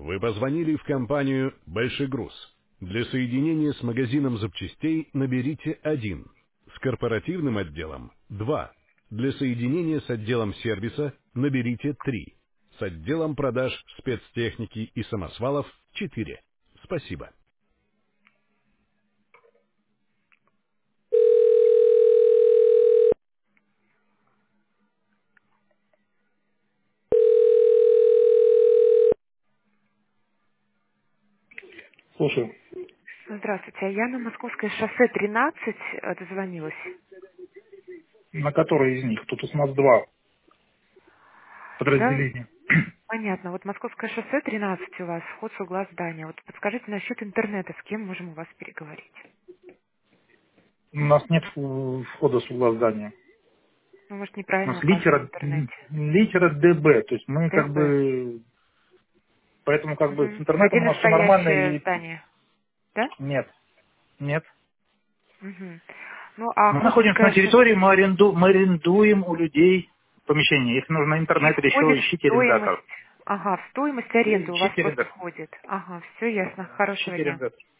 Вы позвонили в компанию «Большой груз». Для соединения с магазином запчастей наберите 1, с корпоративным отделом– 2. Для соединения с отделом сервиса наберите 3, с отделом продаж спецтехники и самосвалов– 4. Спасибо. Слушаю. Здравствуйте, а я на Московское шоссе 13 дозвонилась. На который из них? Тут у нас два Да, подразделения. понятно. Вот Московское шоссе 13 у вас, вход с угла здания. Вот подскажите насчет интернета, с кем можем у вас переговорить? У нас нет входа с угла здания. Ну, может, У неправильно нас указано в литера, интернете. литера ДБ. То есть мы как ДБ. бы... Поэтому как бы с Мгм. интернетом у Отдельно нас все нормально стоящее и... здание, да? Нет. Нет. Мгм. Ну, а Мы находимся на Хотинское территории, шоссе... мы арендуем у людей помещение. Если нужно И интернет или еще, входит в ищите стоимость... арендатора. Ага, в стоимость аренды у вас Ищите просто арендатора. входит. Ага, все ясно. Хорошего Ищите дня. арендатора.